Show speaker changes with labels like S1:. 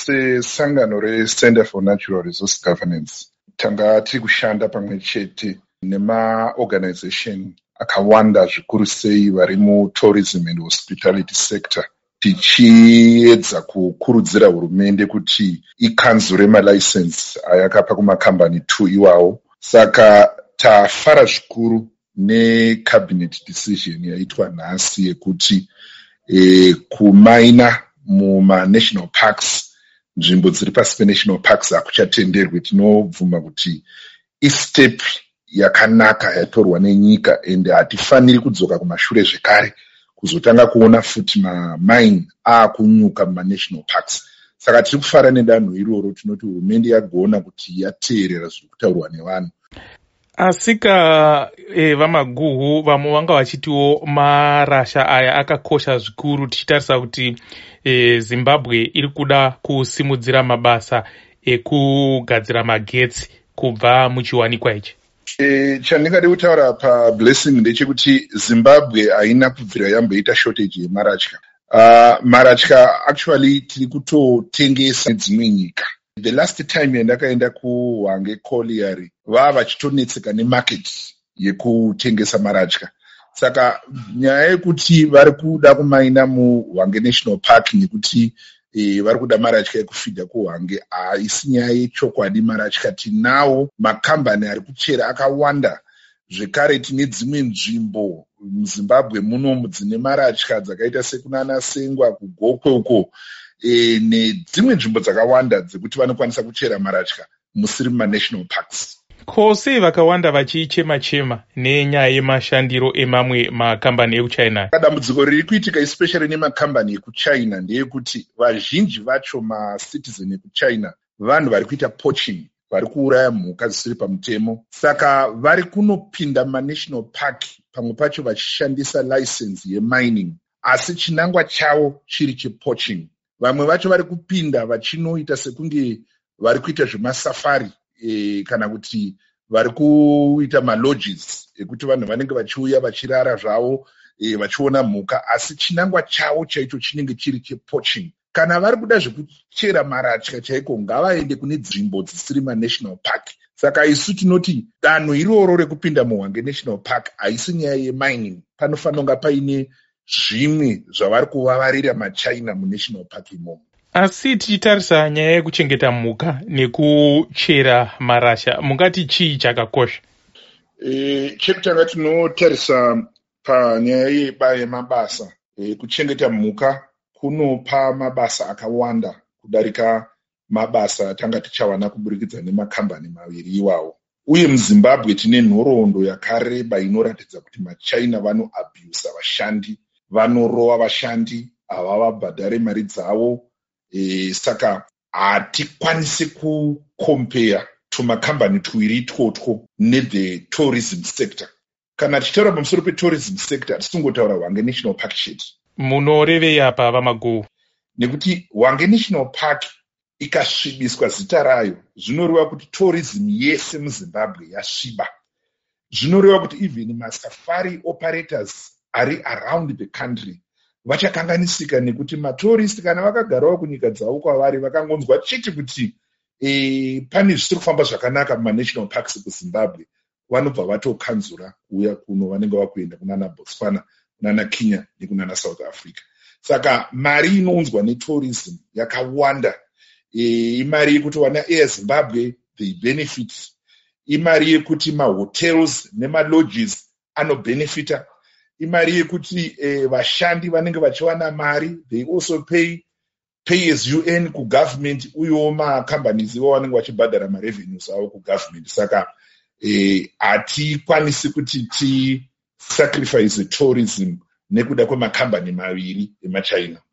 S1: Sesangano reCenter for Natural Resource Governance tanga tiri kushanda pamwe chete nemaorganization akawanda zvikuru sei vari mutourism and hospitality sector, tichiedza kukurudzira hurumende kuti ikanzure malicense ayakapa kumakambani 2 iwawo. Saka tafara zvikuru necabinet decision yaitwa nhasi yekuti kumaina muma-national parks, nzvimbo dziri pasi pe-national parks hakuchatenderwi. Tinobvuma kuti istep yakanaka yatorwa nenyika ende hatifaniri kudzoka kumashure zvekare kuzotanga kuona futi mamine akunyuka muma-national parks. Saka tiri kufara nedanho iroro. Tinoti hurumende yagona kuti yateerera zviri kutaurwa nevanhu.
S2: Asika vamaguhu vamwe vanga vachitiwo marasha aya akakosha zvikuru, tichitarisa kuti Zimbabwe iri kuda kusimudzira mabasa ekugadzira magetsi kubva muchiwanikwa ichi.
S1: Chandingade kutaura paBlessing ndechekuti Zimbabwe haina kubvira yamboita shortage yemaratya. Maratya actually tiri kutotengesa dzimwe nyika. The last time yandakaenda kuHwange Colliery vava vachitonetseka nemarket yekutengesa maratya. Saka nyaya yekuti vari kuda kumaina muHwange National Park nekuti vari kuda maratya ekufidha kuHwange haisi nyaya yechokwadi. Maratya tinawo, makambani ari kuchera akawanda. Zvekare tine dzimwe nzvimbo muZimbabwe munomu dzine maratya dzakaita sekunana Sengwa, kuGokwe uko, nedzimwe nzvimbo dzakawanda dzekuti vanokwanisa kuchera maratya musiri muma-national parks.
S2: Ko sei vakawanda vachichema-chema nenyaya yemashandiro emamwe makambani ekuchina?
S1: Dambudziko riri kuitika especially nemakambani ekuchina ndeyekuti vazhinji vacho macitizen ekuchina vanhu vari kuita poaching, vari kuuraya mhuka zvisiri pamutemo. Saka vari kunopinda muma-national park pamwe pacho vachishandisa license yemining, asi chinangwa chavo chiri chepoaching. Vamwe vacho vari kupinda vachinoita sekunge vari kuita zvemasafari kana kuti vari kuita malodges ekuti vanhu vanenge vachiuya vachirara zvavo vachiona mhuka, asi chinangwa chavo chaicho chinenge chiri chepoaching. Kana vari kuda zvekuchera maratya chaiko, ngavaende kune nzvimbo dzisiri ma-national park. Saka isu tinoti danho iroro rekupinda muHwange National Park haisi nyaya yemining. Panofanira kunge paine zvimwe zvavari kuvavarira maChina muNational Park imomo.
S2: Asi tichitarisa nyaya yekuchengeta mhuka nekuchera marasha, mungati chii chakakosha?
S1: Chekutanga tinotarisa panyaya yemabasa. Kuchengeta mhuka kunopa mabasa akawanda kudarika mabasa atanga tichawana kuburikidza nemakambani maviri iwawo. Uye muZimbabwe tine nhoroondo yakareba inoratidza kuti maChina vanoabhusa vashandi, vanorova vashandi, havavabhadhare mari dzavo. Saka hatikwanisi kukompera tumakambani tuiri itwotwo nethe tourism sector. Kana tichitaura pamusoro petourism sector, tisingotaura Hwange National Park chete.
S2: Munorevei apa vamaguhu?
S1: Nekuti Hwange National Park ikasvibiswa zita rayo, zvinoreva kuti tourism yese muZimbabwe yasviba. Zvinoreva kuti even masafari operators ari around the country vachakanganisika, nekuti matourist kana vakagarawo kunyika dzavo kwavari vakangonzwa chete kuti pane zvisiri kufamba zvakanaka muma-national parks kuZimbabwe, vanobva vatokanzura kuuya kuno, vanenge vakuenda kunana Botswana, kunana Kenya nekunana South Africa. Saka mari inounzwa netourism yakawanda. Imari yekuti wana Air Zimbabwe they benefit, imari yekuti mahotels nemalodges anobenefita, imari yekuti vashandi vanenge vachiwana mari, they also pay as you earn kugovernment, uyewo macompanies ivo vanenge vachibhadhara marevenues avo kugovernment. Saka hatikwanisi kuti tisacrifice tourism nekuda kwemakambani maviri emaChina.